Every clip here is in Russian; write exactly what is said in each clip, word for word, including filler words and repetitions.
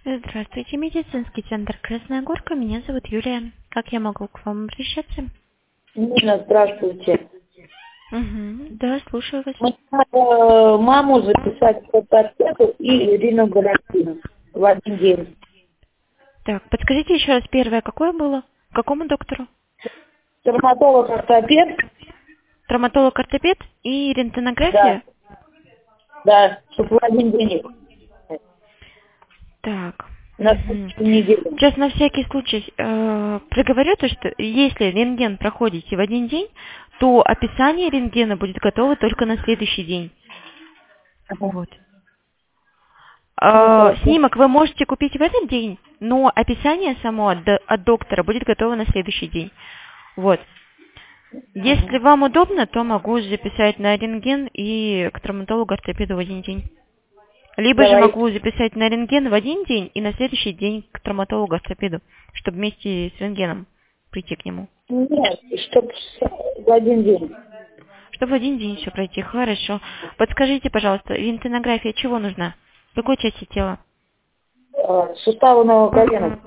Здравствуйте, медицинский центр Красная Горка. Меня зовут Юлия. Как я могу к вам обращаться? Нина, здравствуйте. Угу. Да, слушаю вас. Мне надо маму записать по пакету и Ирину Городину в один день. Так, подскажите еще раз первое, какое было? К какому доктору? Травматолог-ортопед? Травматолог-ортопед и Да, рентгенография? да, чтобы в один день. Так. На Угу. следующую неделю. Сейчас на всякий случай э, проговорю то, что если рентген проходите в один день, то описание рентгена будет готово только на следующий день. Ага. Вот. Ну, Э, хорошо. снимок вы можете купить в этот день, но описание само от, до- от доктора будет готово на следующий день. Вот. Если Ага. вам удобно, то могу записать на рентген и к травматологу-ортопеду в один день. Либо же Давайте. могу записать на рентген в один день и на следующий день к травматологу-ортопеду, чтобы вместе с рентгеном прийти к нему. Нет, чтобы в один день. Чтобы в один день все пройти. Хорошо. Подскажите, пожалуйста, рентгенография чего нужна? Какой части тела? А, суставного колена.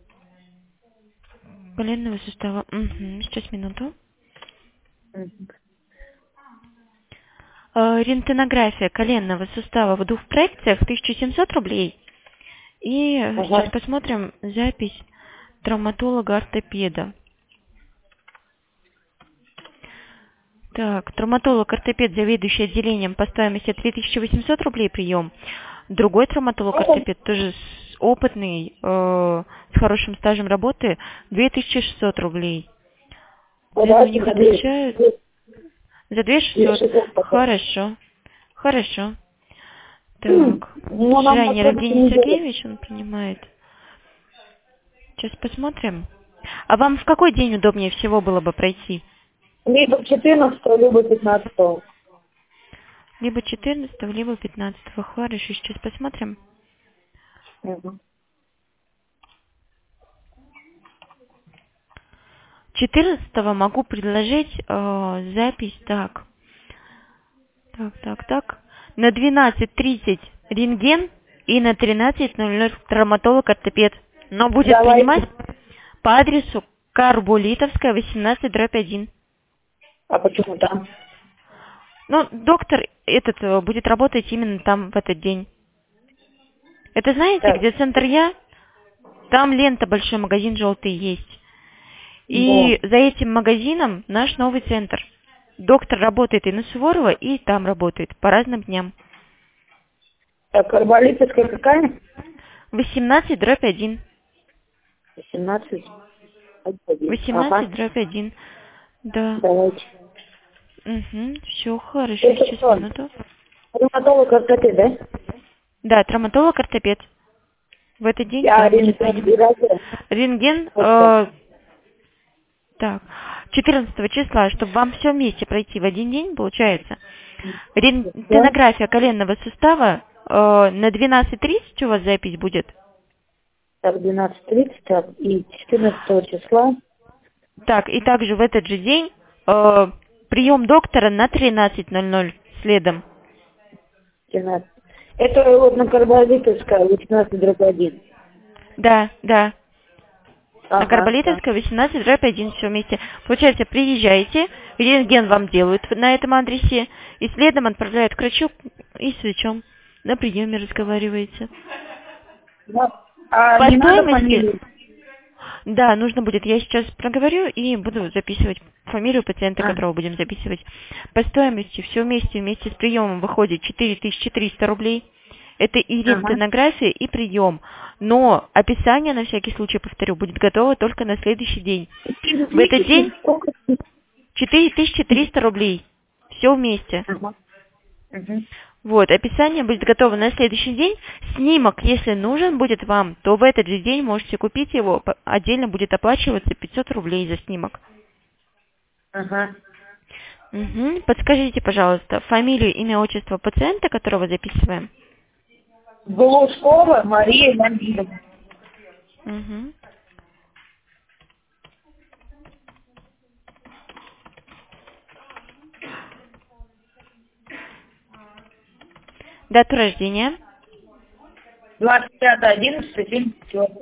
Коленного сустава. Угу. Сейчас, минуту. Мгм. Э, Рентгенография коленного сустава в двух проекциях тысяча семьсот рублей. И сейчас Ага. посмотрим запись травматолога-ортопеда. Так, травматолог-ортопед, заведующий отделением по стоимости три тысячи восемьсот рублей прием. Другой травматолог-ортопед, тоже с- опытный, э, с хорошим стажем работы, две тысячи шестьсот рублей. Цены у Давайте них на две. отличаются. Две- За две тысячи две шестьсот. шестьсот пока. Хорошо. Хорошо. М, Так. Ну, нам на Жанер следующей Евгений неделе. Сергеевич, он принимает. Сейчас посмотрим. А вам в какой день удобнее всего было бы пройти? Либо четырнадцатого, либо пятнадцатого. Либо четырнадцатого, либо пятнадцатого. Хорошо, сейчас посмотрим. Мгм. четырнадцатого могу предложить э, запись так. Так, так, так. На двенадцать тридцать рентген и на тринадцать ноль ноль травматолог-ортопед. Но будет принимать Давайте. по адресу Карбулитовская, восемнадцать, дробь один. А почему там? Ну, доктор этот э, будет работать именно там в этот день. Это знаете, Так, где центр Я? Там лента, большой магазин желтый есть. ну, И за этим магазином наш новый центр. Доктор работает и на Суворова, и там работает по разным дням. так, Арболитовская какая? восемнадцать дробь один. восемнадцать. один. восемнадцать Ага, дробь один. Да. давайте. Угу. Все хорошо. Это Сейчас, что? минуту. Ревматолог ортопед, да? Да, травматолог-ортопед. В этот день, А да, будет рентген и принимать. разрез? Рентген, Вот что. э, так, четырнадцатого числа, чтобы вам все вместе пройти в один день, получается. Да? Рентгенография коленного сустава э, на двенадцать тридцать у вас запись будет. Так, двенадцать тридцать, так, и четырнадцатого числа. Так, и также в этот же день э, прием доктора на тринадцать ноль ноль следом. двенадцать. Это вот на Карболитовская, восемнадцать дробь один. Да, да. На Ага, да. Карболитовская, восемнадцать, дробь один, все вместе. Получается, приезжаете, рентген вам делают на этом адресе, и следом отправляют к врачу и с врачом на приеме разговариваете. Да. А По не надо стоимости, фамилию? да, нужно будет, я сейчас проговорю и буду записывать фамилию пациента, А, которого будем записывать. По стоимости все вместе, вместе с приемом выходит четыре тысячи триста рублей. Это и ага. рентгенография, и прием. Но описание, на всякий случай, повторю, будет готово только на следующий день. В этот день Сколько? четыре тысячи триста рублей. Все вместе. Ага. Угу. Вот, описание будет готово на следующий день. Снимок, если нужен будет вам, то в этот же день можете купить его. П- Отдельно будет оплачиваться пятьсот рублей за снимок. Ага. Мгм. Подскажите, пожалуйста, фамилию, имя, отчество пациента, которого записываем? Глушкова Мария Леонидовна. Мгм. Дату рождения. двадцать пятое одиннадцатое семьдесят четыре.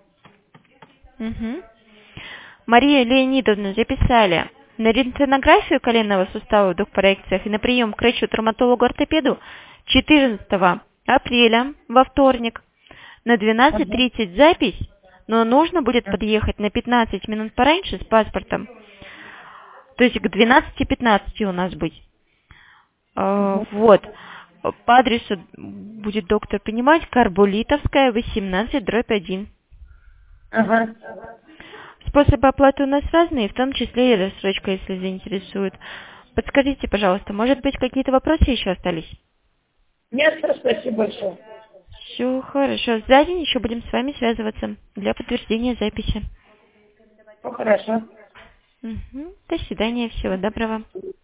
Угу. Мария Леонидовна, записали на рентгенографию коленного сустава в двух проекциях и на прием к врачу-травматологу-ортопеду четырнадцатого апреля во вторник на двенадцать тридцать запись, но нужно будет подъехать на пятнадцать минут пораньше с паспортом. То есть к двенадцати пятнадцати у нас быть. Uh, вот. По адресу будет доктор принимать Карболитовская, восемнадцать, дробь один. Ага. Способы оплаты у нас разные, в том числе и рассрочка, если заинтересует. Подскажите, пожалуйста, может быть, какие-то вопросы еще остались? Нет, все, спасибо большое. Все хорошо. За день еще будем с вами связываться для подтверждения записи. Все хорошо. Угу. До свидания, всего доброго.